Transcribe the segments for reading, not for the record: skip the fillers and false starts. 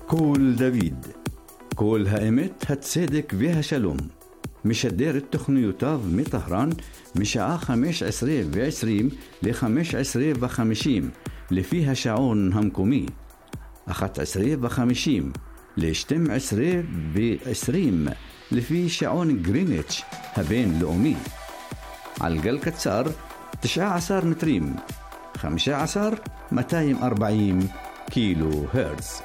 קול דוד, קול האמת, הצדק והשלום. משדר את תוכניותיו מטהרן משעה 15:20 ל-15:50 לפי השעון המקומי, 11:50 ל-12:20 לפי שעון גריניץ' הבינלאומי. על גל קצר 19 מטרים, 15,240 קילו הרץ.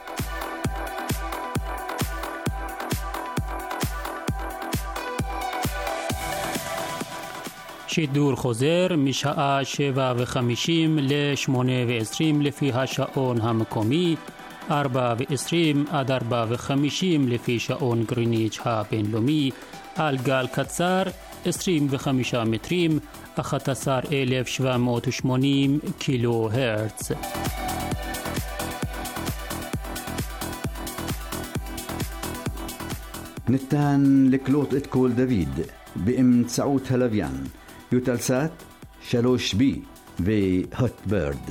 שידור חוזר משעה 7:50 ל-8:20 לפי השעון המקומי, 4:20 עד 4:50 לפי שעון גריניץ' הבינלאומי, על גל קצר 25 מטרים, 11,780 קילו הרץ. ניתן לקלוט את קול דוד באמצעות הלוויין, יוטלסאט 3B והוטברד.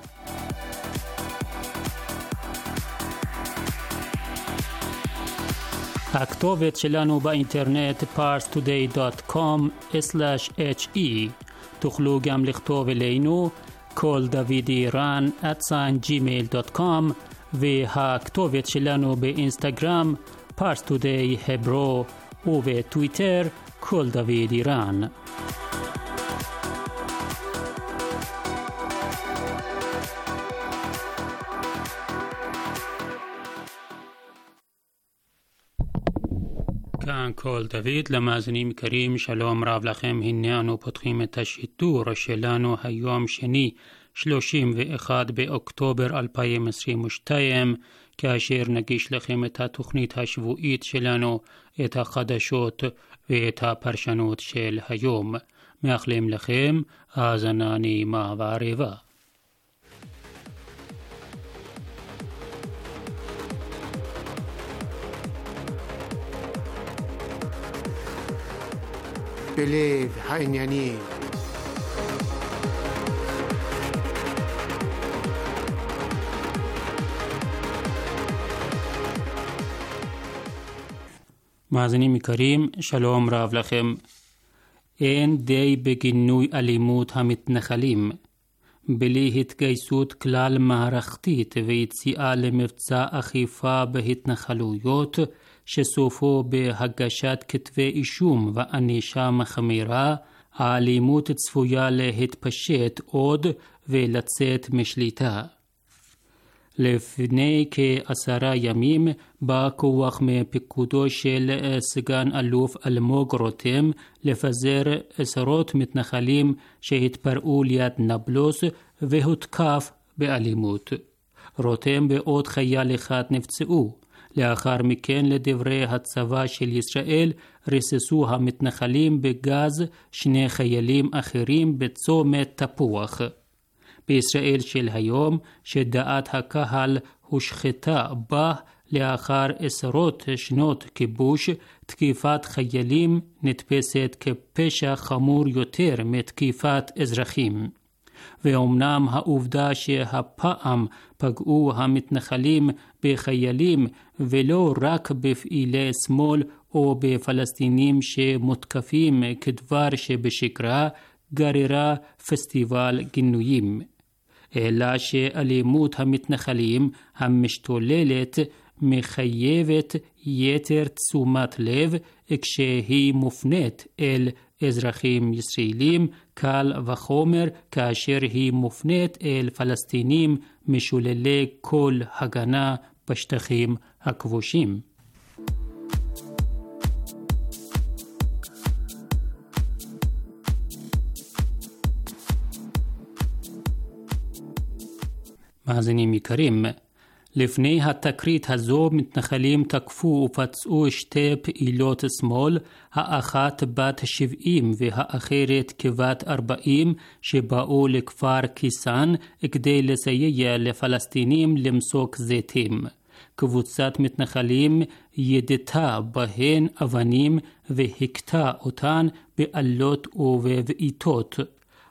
הכתובת שלנו באינטרנט parstoday.com/he. תוכלו גם לכתוב אלינו koldavidiran@gmail.com, והכתובת שלנו באינסטגרם parstoday hebro, ובטוויטר קול דוד איראן. כאן קול דוד, למאזינים יקרים, שלום רב לכם. הנה אנו פותחים את השידור שלנו היום שני 31 באוקטובר 2022, כאשר נגיש לכם את התוכנית השבועית שלנו, את החדשות ואת הפרשנות של היום. מאחלים לכם האזנה נעימה וערבה. בלב העניינים. מאזינים יקרים, שלום רב לכם. אין די בגינוי אלימות המתנחלים. בלי התגייסות כלל מערכתית ויציאה למבצע אכיפה בהתנחלויות, שסופו בהגשת כתבי אישום וענישה מחמירה, האלימות צפויה להתפשט עוד ולצאת משליטה. לפני כ10 ימים בא כוח מפיקודו של סגן אלוף אלמוג רותם לפזר עשרות מתנחלים שהתפרעו ליד נבלוס והותקף באלימות. רותם ועוד חייל אחד נפצעו. לאחר מכן, לדברי הצבא של ישראל, ריססו המתנחלים בגז 2 חיילים אחרים בצומת תפוח. בישראל של היום, שדעת הקהל הושחתה בה לאחר עשרות שנות כיבוש, תקיפת חיילים נתפסת כפשע חמור יותר מתקיפת אזרחים. ואומנם העובדה שהפעם פגעו המתנחלים בחיילים ולא רק בפעילי שמאל או בפלסטינים שמותקפים כדבר שבשגרה, גררה פסטיבל גינויים. אלא שאלימות המתנחלים המשתוללת מחייבת יתר תשומת לב כשהיא מופנית אל אזרחים ישראלים, קל וחומר כאשר היא מופנית אל פלסטינים משוללי כל הגנה בשטחים הכבושים. מאזינים יקרים, לפני התקרית הזו מתנחלים תקפו ופצעו 2 פעילות שמאל, האחת בת 70 והאחרת כבת 40, שבאו לכפר קיסן כדי לסייע לפלסטינים למסוק זיתים. קבוצת מתנחלים ידתה בהן אבנים והכתה אותן בעלות ובבעיטות.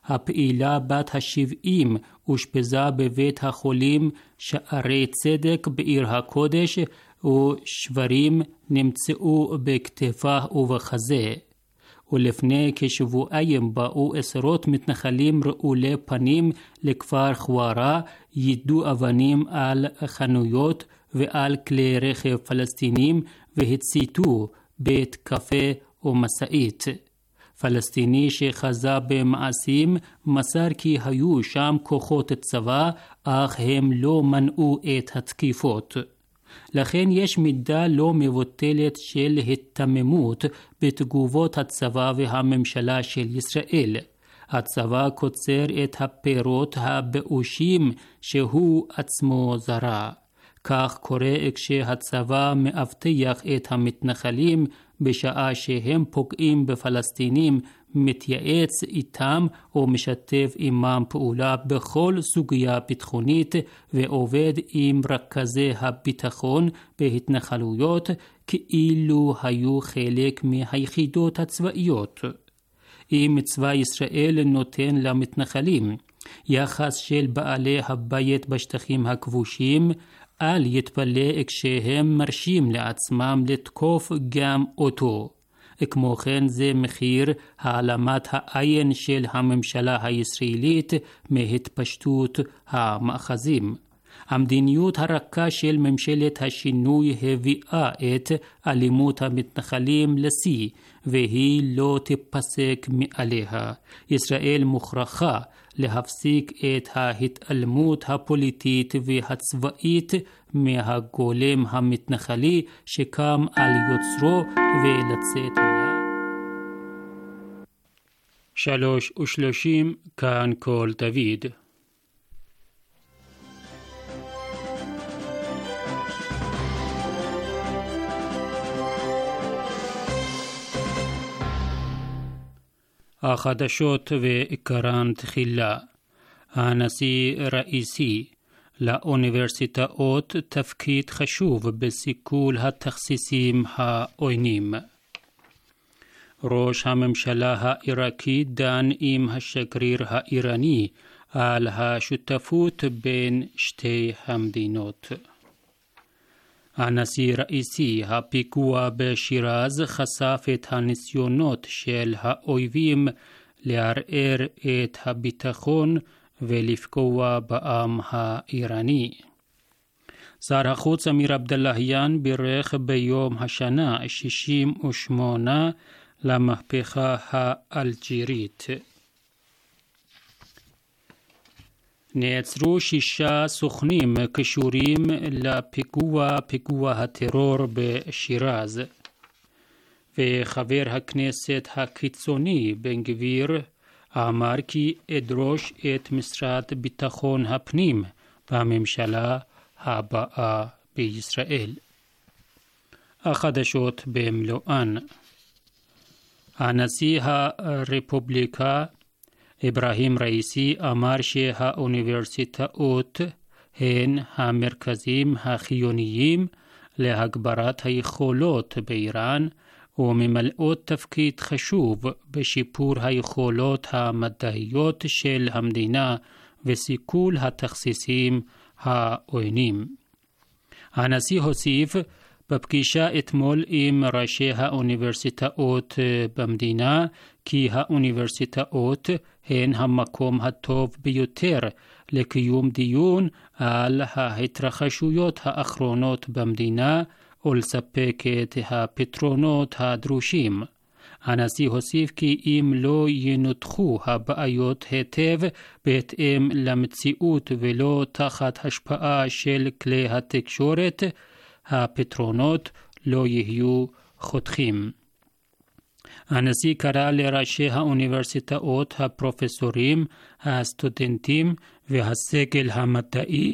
הפעילה בת ה-70 אושפזה בבית החולים שערי צדק בעיר הקודש, ושברים נמצאו בכתפה ובחזה. ולפני כשבועיים באו עשרות מתנחלים רעולי פנים לכפר חווארה, יידו אבנים על חנויות ועל כלי רכב פלסטינים והציתו בית קפה ומשאית. פלסטיני שחזה במעשים מסר כי היו שם כוחות צבא, אך הם לא מנעו את התקיפות. לכן יש מידה לא מבוטלת של התממות בתגובות הצבא והממשלה של ישראל. הצבא קוצר את הפירות הבאושים שהוא עצמו זרע. כך קורה כשהצבא מאבטח את המתנחלים בשעה שהם פוגעים בפלסטינים, מתייעץ איתם או משתף עמם פעולה בכל סוגיה ביטחונית, ועובד עם רכזי הביטחון בהתנחלויות כאילו היו חלק מהיחידות הצבאיות. אם צבא ישראל נותן למתנחלים יחס של בעלי הבית בשטחים הכבושים, אל יתפלא כשהם מרשים לעצמם לתקוף גם אותו. כמו כן זה מחיר העלמת העין של הממשלה הישראלית מהתפשטות המאחזים. המדיניות הרכה של ממשלת השינוי הביאה את אלימות המתנחלים לשיא, והיא לא תיפסק מעליה. ישראל מוכרחה להפסיק את ההתעלמות הפוליטית והצבאית מהגולם המתנחלי שקם על יוצרו ולצאת מיד. 3:30 כאן כל דוד. החדשות ועיקרן תחילה. הנשיא ראיסי, לאוניברסיטאות תפקיד חשוב בסיכול התכסיסים העוינים. ראש הממשלה העיראקי דן עם השגריר האיראני על השותפות בין שתי המדינות. הנשיא ראיסי, הפיגוע בשיראז חשף את הניסיונות של האויבים לערער את הביטחון ולפגוע בעם האיראני. שר החוץ אמיר עבדלהיאן בירך ביום השנה 68 למהפכה האלג'ירית. נעצרו 6 סוכנים קשורים לפיגוע הטרור בשיראז, וחבר הכנסת הקיצוני בן גביר אמר כי אדרוש את משרד ביטחון הפנים בממשלה הבאה בישראל. החדשות במלואן. הנשיא הרפובליקה אברהים ראיסי אמר שהאוניברסיטאות הן המרכזים החיוניים להגברת היכולות באיראן, וממלאות תפקיד חשוב בשיפור היכולות המדעיות של המדינה וסיכול התכסיסים העוינים. הנשיא הוסיף בפגישה אתמול עם ראשי האוניברסיטאות במדינה כי האוניברסיטאות הן המקום הטוב ביותר לקיום דיון על ההתרחשויות האחרונות במדינה ולספק את הפתרונות הדרושים. הנשיא הוסיף כי אם לא ינותחו הבעיות היטב בהתאם למציאות ולא תחת השפעה של כלי התקשורת, הפתרונות לא יהיו חותכים. הנשיא קרא לראשי האוניברסיטאות, הפרופסורים, הסטודנטים והסגל המדעי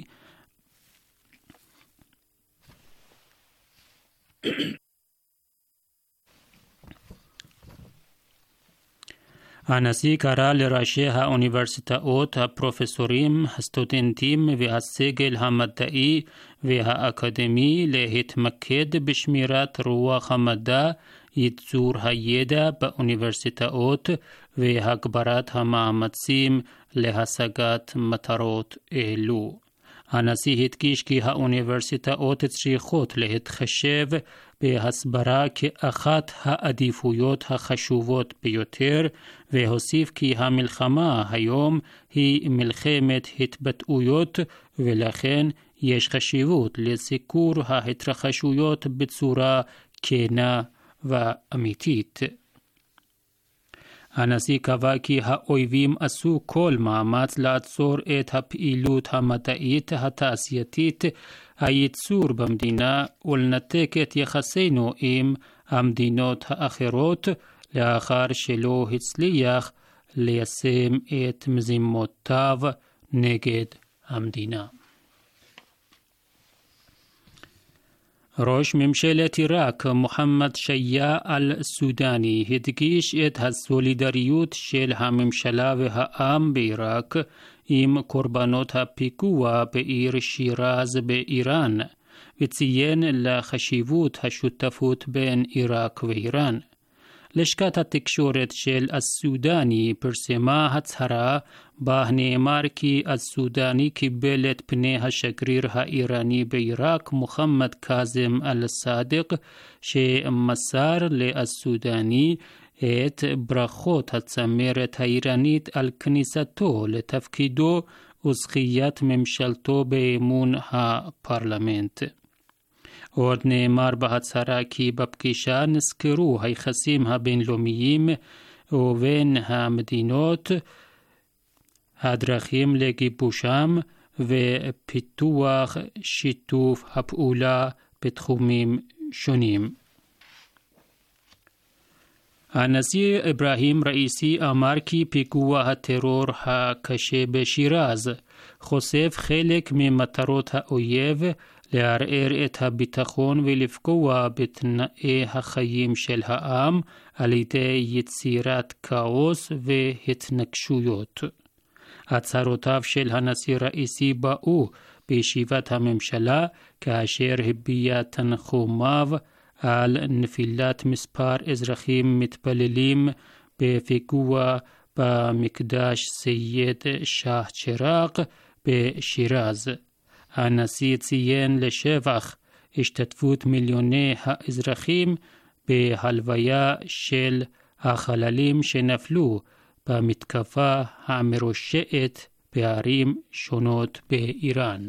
הנשיא קרא לראשי האוניברסיטאות, הפרופסורים, הסטודנטים והסגל המדעי והאקדמי להתמקד בשמירת רוח המדע ייצור הידע באוניברסיטאות והגברת המאמצים להשגת מטרות אלו. הנשיא הדגיש כי האוניברסיטאות צריכות להתחשב בהסברה כאחת העדיפויות החשובות ביותר, והוסיף כי המלחמה היום היא מלחמת התבטאויות, ולכן יש חשיבות לסיקור ההתרחשויות בצורה כנה ואמיתית. הנשיא קבע כי האויבים עשו כל מאמץ לעצור את הפעילות המדעית התעשייתית, הייצור במדינה, ולנתק את יחסינו עם המדינות האחרות, לאחר שלא הצליח ליישם את מזימותיו נגד המדינה. ראש ממשלת עיראק מוחמד שיה אל-סודני הדגיש את הסולידריות של הממשלה והעם בעיראק עם קורבנות הפיגוע בעיר שיראז באיראן, וציין לחשיבות השותפות בין עיראק ואיראן. לשכת התקשורת של אל-סודני פרסמה הצהרה בה נאמר כי אל-סודני קיבל את פני השגריר האיראני בעיראק מוחמד קאזם אל-סאדק, שמסר לאל-סודני את ברכות הצמרת האיראנית על כניסתו לתפקידו וזכיית ממשלתו באמון הפרלמנט. עוד נאמר בהצהרה כי בפגישה נזכרו היחסים הבינלאומיים ובין המדינות, הדרכים לגיבושם ופיתוח שיתוף הפעולה בתחומים שונים. הנשיא אברהים ראיסי אמר כי פיגוע הטרור הקשה בשיראז חושף חלק ממטרות האויב לערער את הביטחון ולפגוע בתנאי החיים של העם על ידי יצירת כאוס והתנגשויות. הצהרותיו של הנשיא ראיסי באו בישיבת הממשלה כאשר הביע תנחומיו על נפילת מספר אזרחים מתפללים בפיגוע במקדש סייד שאה צ'יראק בשיראז. הנשיא ציין לשבח השתתפות מיליוני האזרחים בהלוויה של החללים שנפלו במתקפה המרושעת בערים שונות באיראן.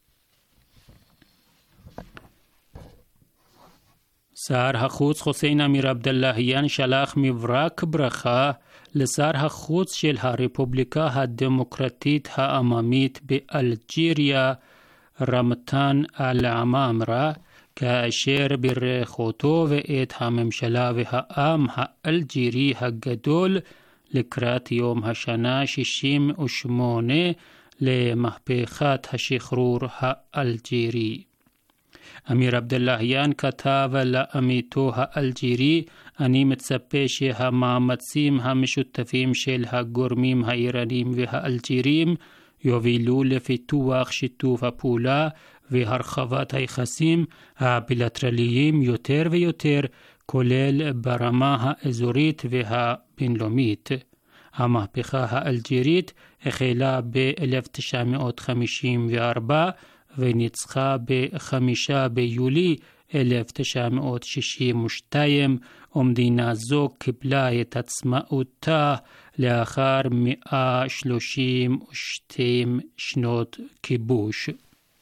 שר החוץ חוסיין אמיר עבדאללהיאן שלח מברק ברכה לשר החוץ של הרפובליקה הדמוקרטית העממית באלג'יריה רמתן אל-עמאמרה, כאשר בירך אותו ואת הממשלה והעם האלג'ירי הגדול לקראת יום השנה 68 למהפכת השחרור האלג'ירי. אמיר עבדאללהיאן כתב לעמיתו האלג'ירי: אני מצפה שהמאמצים המשותפים של הגורמים האיראנים והאלג'ירים יובילו לפיתוח שיתוף הפעולה והרחבת היחסים הבילטרליים יותר ויותר, כולל ברמה האזורית והבינלאומית. המהפכה האלג'ירית החלה ב-1954 וניצחה ב-5 ביולי 1962, ומדינה זו קיבלה את עצמאותה לאחר 132 שנות כיבוש.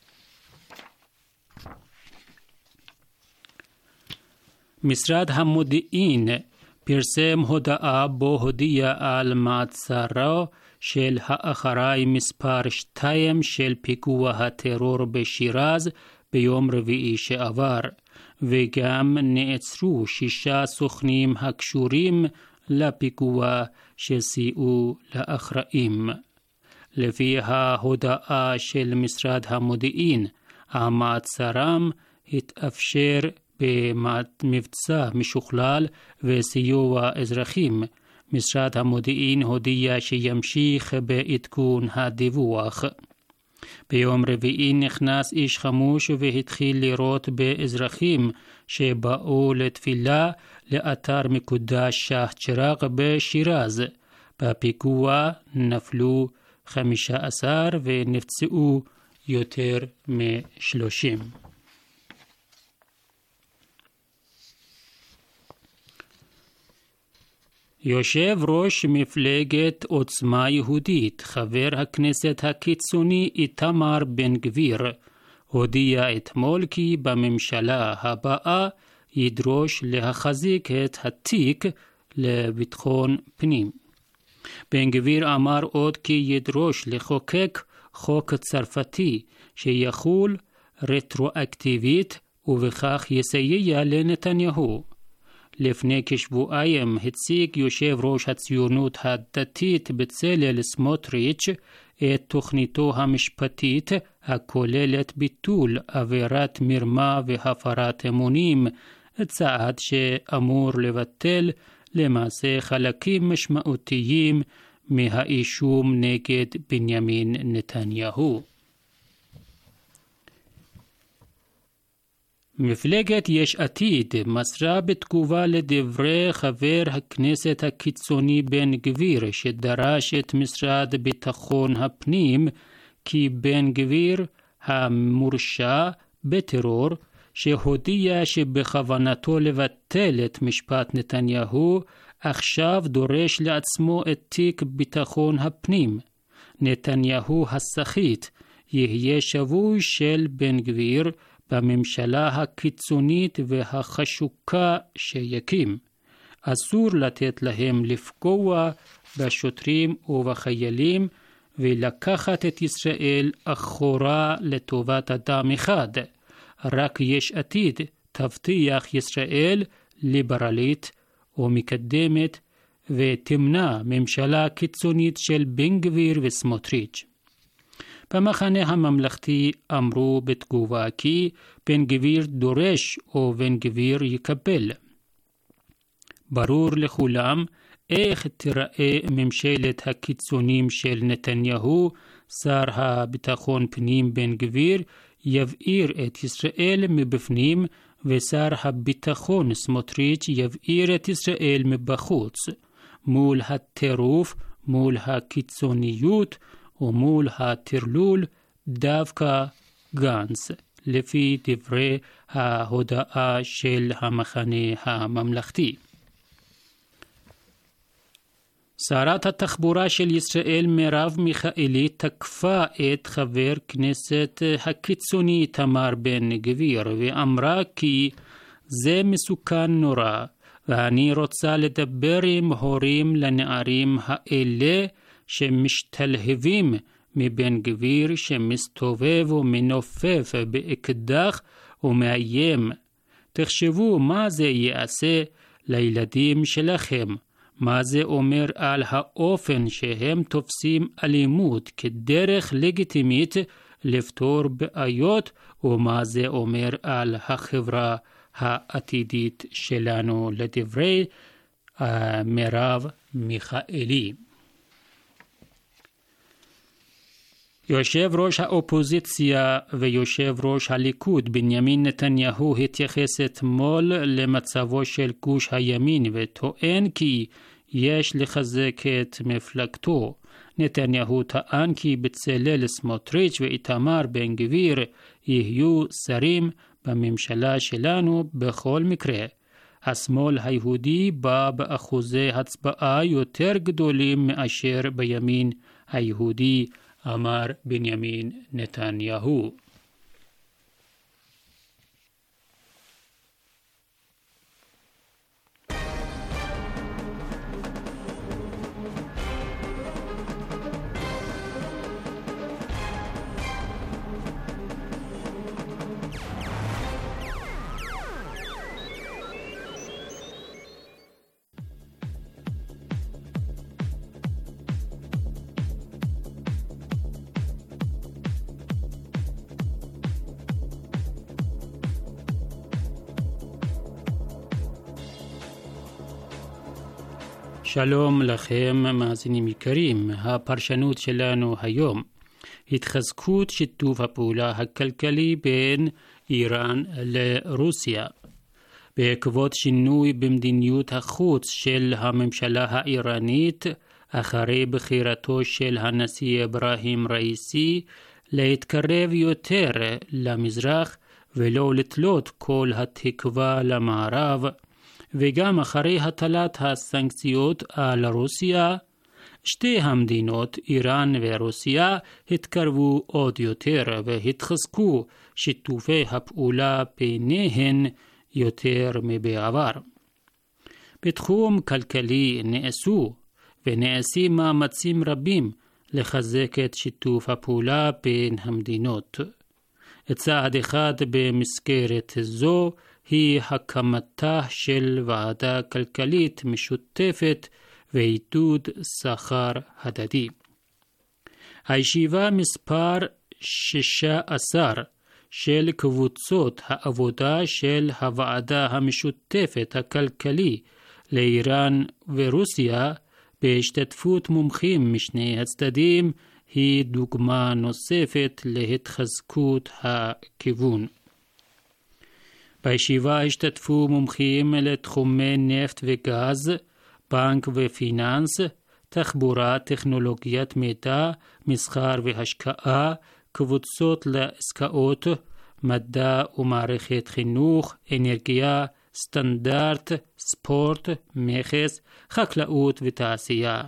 משרד המודיעין פרסם הודעה בו הודיע על מעצרו של האחראי מספר 2 של פיגוע הטרור בשיראז ביום רביעי שעבר, וגם נעצרו 6 סוכנים הקשורים לפיגוע שסייעו לאחראים. לפי ההודעה של משרד המודיעין, המעצרם התאפשר במבצע משוכלל וסיוע אזרחים. משרד המודיעין הודיע שימשיך בעדכון הדיווח. ביום רביעי נכנס איש חמוש והתחיל לירות באזרחים שבאו לתפילה לאתר מקודש שח צ'ראק בשירז. בפיגוע נפלו 15 ונפצעו יותר מ-30. יושב ראש מפלגת עוצמה יהודית, חבר הכנסת הקיצוני איתמר בן גביר, הודיע אתמול כי בממשלה הבאה ידרוש להחזיק את התיק לביטחון פנים. בן גביר אמר עוד כי ידרוש לחוקק חוק צרפתי שיחול רטרואקטיבית ובכך יסייע לנתניהו. לפני כשבועיים הציג יושב ראש הציונות הדתית בצלאל סמוטריץ' את תוכניתו המשפטית הכוללת ביטול עבירת מרמה והפרת אמונים, צעד שאמור לבטל למעשה חלקים משמעותיים מהאישום נגד בנימין נתניהו. מפלגת יש עתיד מסרה בתגובה לדברי חבר הכנסת הקיצוני בן גביר שדרש את משרד ביטחון הפנים כי בן גביר המורשע בטרור שהודיע שבכוונתו לבטל את משפט נתניהו עכשיו דורש לעצמו את תיק ביטחון הפנים. נתניהו הסחיט יהיה שבוי של בן גביר בממשלה הקיצונית והחשוקה שיקים. אסור לתת להם לפגוע בשוטרים ובחיילים ולקחת את ישראל אחורה לטובת אדם אחד. רק יש עתיד תבטיח ישראל ליברלית ומקדמת ותמנע ממשלה קיצונית של בן גביר וסמוטריץ'. במחנה הממלכתי אמרו בתגובה כי בן גביר דורש או בן גביר יקבל. ברור לכולם איך תראה ממשלת הקיצונים של נתניהו. שר הביטחון פנים בן גביר יבעיר את ישראל מבפנים ושר הביטחון סמוטריץ' יבעיר את ישראל מבחוץ. מול הטירוף, מול הקיצוניות ומול הטרלול דווקא גנץ, לפי דברי ההודעה של המחנה הממלכתי. שרת התחבורה של ישראל מרב מיכאלי תקפה את חבר כנסת הקיצוני איתמר בן גביר ואמרה כי זה מסוכן נורא ואני רוצה לדבר עם הורים לנערים האלה שמשתלהבים מבן גביר שמסתובב ומנופף באקדח ומאיים. תחשבו מה זה יעשה לילדים שלכם. מה זה אומר על האופן שהם תופסים אלימות כדרך לגיטימית לפתור בעיות, ומה זה אומר על החברה העתידית שלנו, לדברי מרב מיכאלי. יושב ראש האופוזיציה ויושב ראש הליכוד בנימין נתניהו התייחס אתמול למצבו של גוש הימין וטוען כי יש לחזק את מפלגתו. נתניהו טען כי בצלאל סמוטריץ' ואיתמר בן גביר יהיו שרים בממשלה שלנו בכל מקרה. השמאל היהודי בא באחוזי הצבעה יותר גדולים מאשר בימין היהודי, אמר בנימין נתניהו. שלום לכם מאזינים יקרים. הפרשנות שלנו היום: התחזקות שיתוף הפעולה הכלכלי בין איראן לרוסיה. בעקבות שינוי במדיניות החוץ של הממשלה האיראנית אחרי בחירתו של הנשיא אברהים ראיסי להתקרב יותר למזרח ולא לתלות כל התקווה למערב, וגם אחרי הטלת הסנקציות על רוסיה, שתי המדינות, איראן ורוסיה, התקרבו עוד יותר והתחזקו שיתופי הפעולה ביניהן יותר מבעבר. בתחום כלכלי נעשו ונעשים מאמצים רבים לחזק את שיתוף הפעולה בין המדינות. צעד אחד במסגרת זו היא הקמתה של ועדה כלכלית משותפת ועידוד סחר הדדי. הישיבה מספר 16 של קבוצות העבודה של הוועדה המשותפת הכלכלי לאיראן ורוסיה בהשתתפות מומחים משני הצדדים היא דוגמה נוספת להתחזקות הכיוון. בישיבה השתתפו מומחים לתחומי נפט וגז, בנק ופיננס, תחבורה, טכנולוגיית מידע, מסחר והשקעה, קבוצות לעסקאות, מדע ומערכת חינוך, אנרגיה, סטנדרט, ספורט, מכס, חקלאות ותעשייה.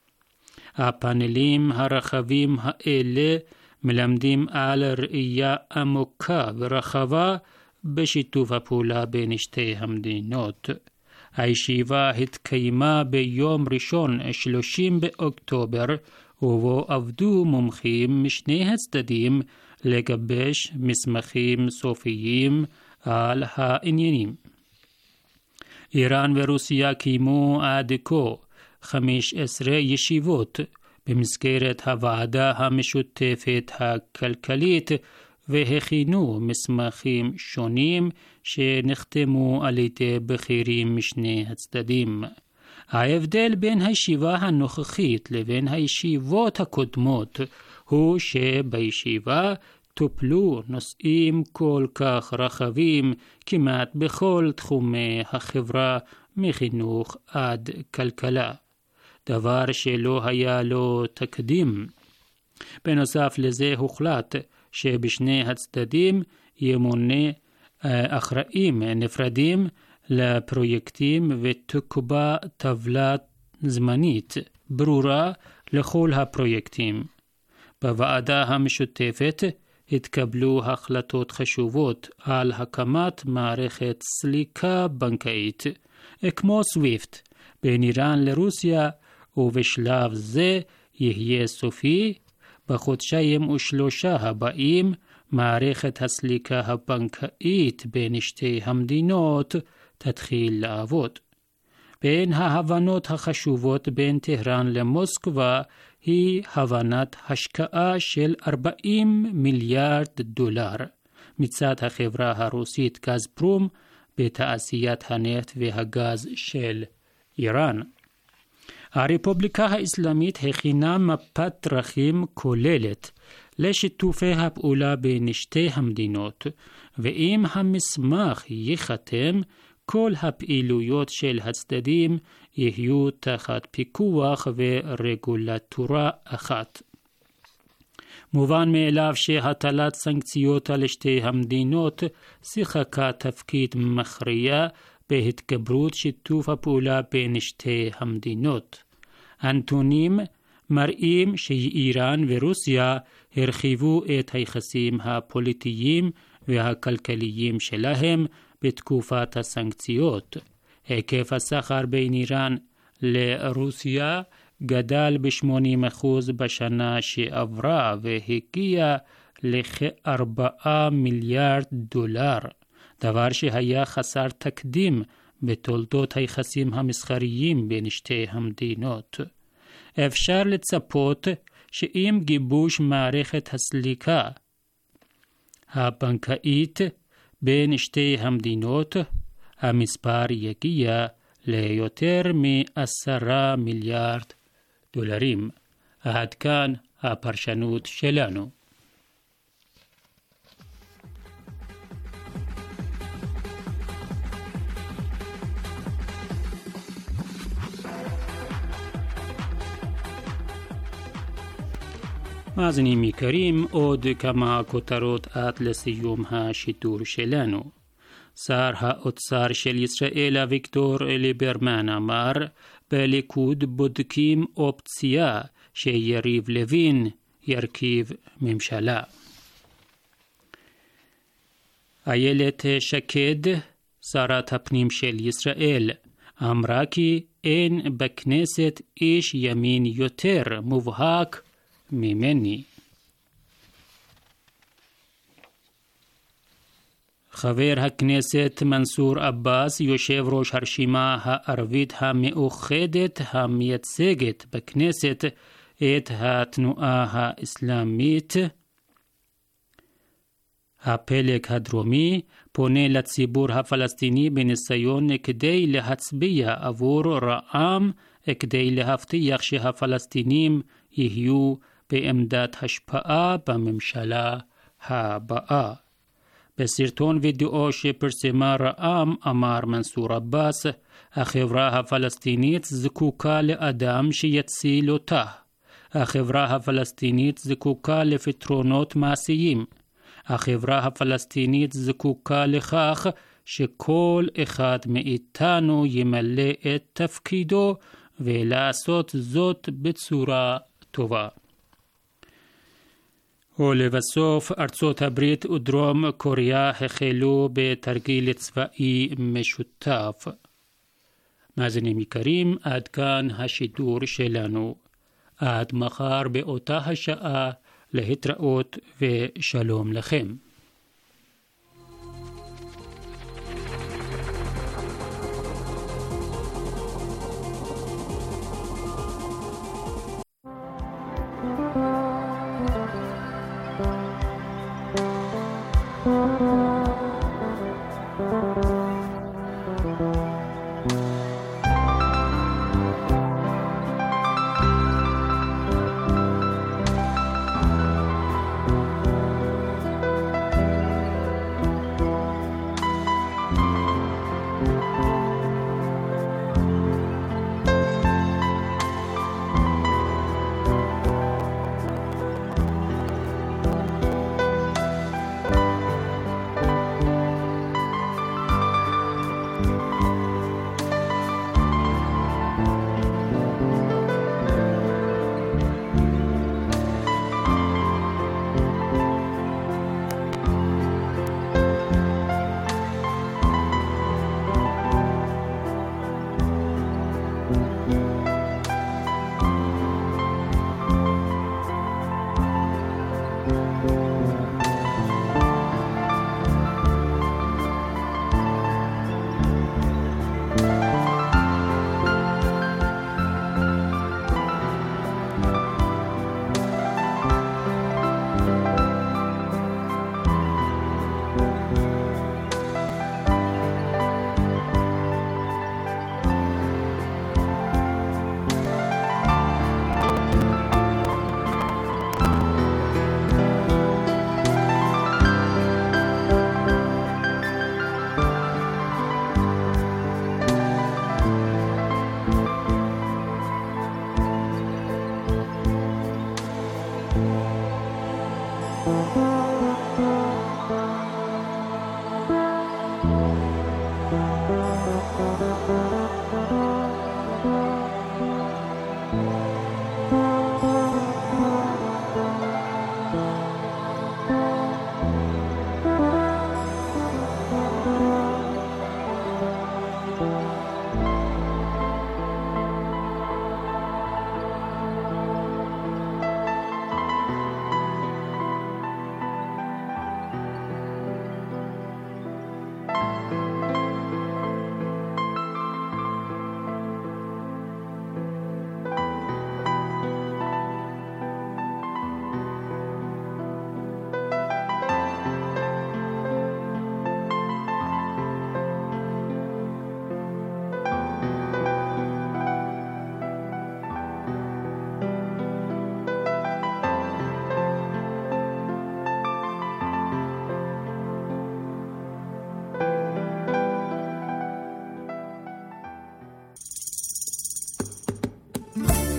הפאנלים הרחבים האלה מלמדים על ראייה עמוקה ורחבה בשיתוף הפעולה בין שתי המדינות. הישיבה התקיימה ביום ראשון 30 באוקטובר, ובו עבדו מומחים משני הצדדים לגבש מסמכים סופיים על העניינים. איראן ורוסיה קיימו עד כה 15 ישיבות במסגרת הוועדה המשותפת הכלכלית והכינו מסמכים שונים שנחתמו על ידי בכירים משני הצדדים. ההבדל בין הישיבה הנוכחית לבין הישיבות הקודמות הוא שבישיבה טופלו נושאים כל כך רחבים כמעט בכל תחומי החברה מחינוך עד כלכלה, דבר שלא היה לו תקדים. בנוסף לזה הוחלט שבשני הצדדים ימונה אחראים נפרדים לפרויקטים ותקבע טבלת זמנית ברורה לכל הפרויקטים. בוועדה המשותפת התקבלו החלטות חשובות על הקמת מערכת סליקה בנקאית כמו סוויפט בין איראן לרוסיה, ובשלב זה יהיה סופי בחודשיים ושלושה הבאים מערכת הסליקה הבנקאית בין שתי המדינות תתחיל לעבוד. בין ההבנות החשובות בין טהרן למוסקבה היא הבנת השקעה של 40 מיליארד דולר מצד החברה הרוסית גזפרום בתעשיית הנפט והגז של איראן. הרפובליקה האסלאמית הכינה מפת דרכים כוללת לשיתופי הפעולה בין שתי המדינות, ואם המסמך ייחתם, כל הפעילויות של הצדדים יהיו תחת פיקוח ורגולטורה אחת. מובן מאליו שהטלת סנקציות על שתי המדינות שיחקה תפקיד מכריע בהתגברות שיתוף הפעולה בין שתי המדינות. הנתונים מראים שאיראן ורוסיה הרחיבו את היחסים הפוליטיים והכלכליים שלהם בתקופת הסנקציות. היקף הסחר בין איראן לרוסיה גדל ב-80% בשנה שעברה והגיע לכ-4 מיליארד דולר, דבר שהיה חסר תקדים בתולדות היחסים המסחריים בין שתי המדינות. אפשר לצפות שעם גיבוש מערכת הסליקה הבנקאית בין שתי המדינות, המספר יגיע ליותר מ10 מיליארד דולרים. עד כאן הפרשנות שלנו. מאזינים יקרים, עוד כמה כותרות עד לסיום השידור שלנו. שר האוצר של ישראל אביגדור ליברמן אמר, בליכוד בודקים אופציה שיריב לוין ירכיב ממשלה. איילת שקד, שרת הפנים של ישראל, אמרה כי אין בכנסת איש ימין יותר מובהק ממני. חבר הכנסת מנסור עבאס, יושב ראש הרשימה הערבית המאוחדת המייצגת בכנסת את התנועה האסלאמית, הפלג הדרומי, פונה לציבור הפלסטיני בניסיון כדי להצביע עבור רע"מ, כדי להבטיח שהפלסטינים יהיו בעמדת השפעה בממשלה הבאה. בסרטון וידאו שפרסמה רע"מ אמר מנסור עבאס, החברה הפלסטינית זקוקה לאדם שיציל אותה. החברה הפלסטינית זקוקה לפתרונות מעשיים. החברה הפלסטינית זקוקה לכך שכל אחד מאיתנו ימלא את תפקידו ולעשות זאת בצורה טובה. ולבסוף, ארצות הברית ודרום קוריאה החלו בתרגיל צבאי משותף. מאזינים יקרים, עד כאן השידור שלנו. עד מחר באותה השעה, להתראות ושלום לכם.